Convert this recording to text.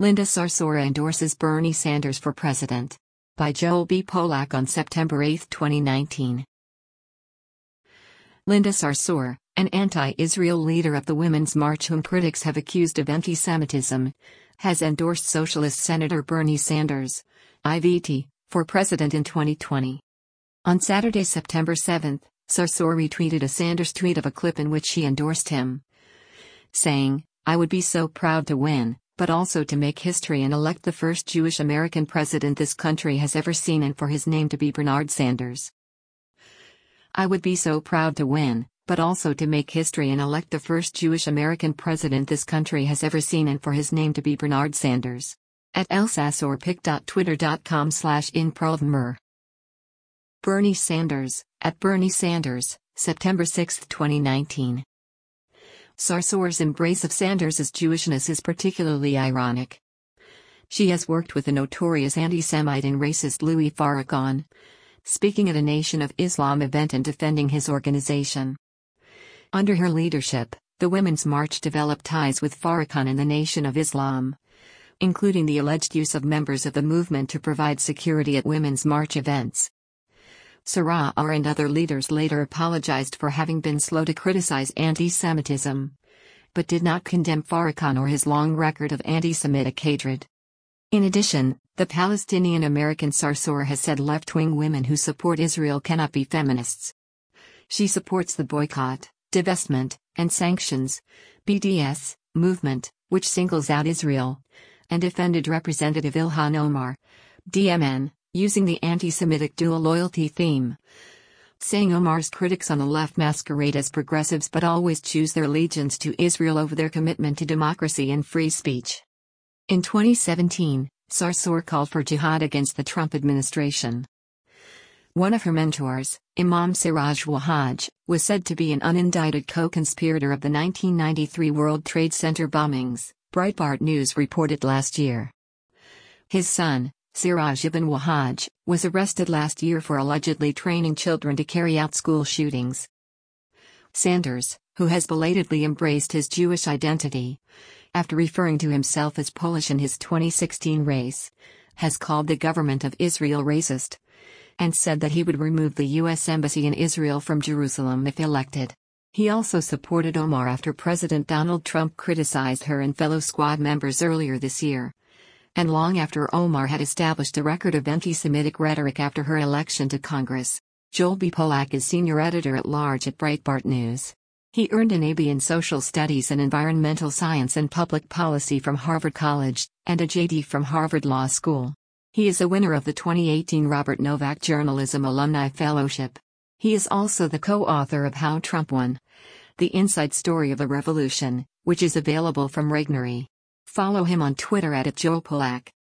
Linda Sarsour endorses Bernie Sanders for president. By Joel B. Polak on September 8, 2019. Linda Sarsour, an anti-Israel leader of the Women's March whom critics have accused of anti-Semitism, has endorsed Socialist Senator Bernie Sanders, IVT, for president in 2020. On Saturday, September 7, Sarsour retweeted a Sanders tweet of a clip in which she endorsed him, saying, "I would be so proud to win, but also to make history and elect the first Jewish American president this country has ever seen, and for his name to be Bernard Sanders. I would be so proud to win, but also to make history and elect the first Jewish American president this country has ever seen, and for his name to be Bernard Sanders." At elsasorpic.twitter.com/inprovmer. Bernie Sanders, at Bernie Sanders, September 6, 2019. Sarsour's embrace of Sanders' Jewishness is particularly ironic. She has worked with the notorious anti-Semite and racist Louis Farrakhan, speaking at a Nation of Islam event and defending his organization. Under her leadership, the Women's March developed ties with Farrakhan and the Nation of Islam, including the alleged use of members of the movement to provide security at Women's March events. Sarsour and other leaders later apologized for having been slow to criticize anti-Semitism, but did not condemn Farrakhan or his long record of anti-Semitic hatred. In addition, the Palestinian-American Sarsour has said left-wing women who support Israel cannot be feminists. She supports the boycott, divestment, and sanctions (BDS) movement, which singles out Israel, and defended Representative Ilhan Omar, DMN, using the anti-Semitic dual loyalty theme, saying Omar's critics on the left masquerade as progressives but always choose their allegiance to Israel over their commitment to democracy and free speech. In 2017, Sarsour called for jihad against the Trump administration. One of her mentors, Imam Siraj Wahhaj, was said to be an unindicted co-conspirator of the 1993 World Trade Center bombings, Breitbart News reported last year. His son, Siraj ibn Wahhaj, was arrested last year for allegedly training children to carry out school shootings. Sanders, who has belatedly embraced his Jewish identity, after referring to himself as Polish in his 2016 race, has called the government of Israel racist, and said that he would remove the U.S. Embassy in Israel from Jerusalem if elected. He also supported Omar after President Donald Trump criticized her and fellow Squad members earlier this year, and long after Omar had established a record of anti-Semitic rhetoric after her election to Congress. Joel B. Polak is senior editor-at-large at Breitbart News. He earned an A.B. in Social Studies and Environmental Science and Public Policy from Harvard College, and a J.D. from Harvard Law School. He is a winner of the 2018 Robert Novak Journalism Alumni Fellowship. He is also the co-author of How Trump Won: The Inside Story of a Revolution, which is available from Regnery. Follow him on Twitter @JoelPolak.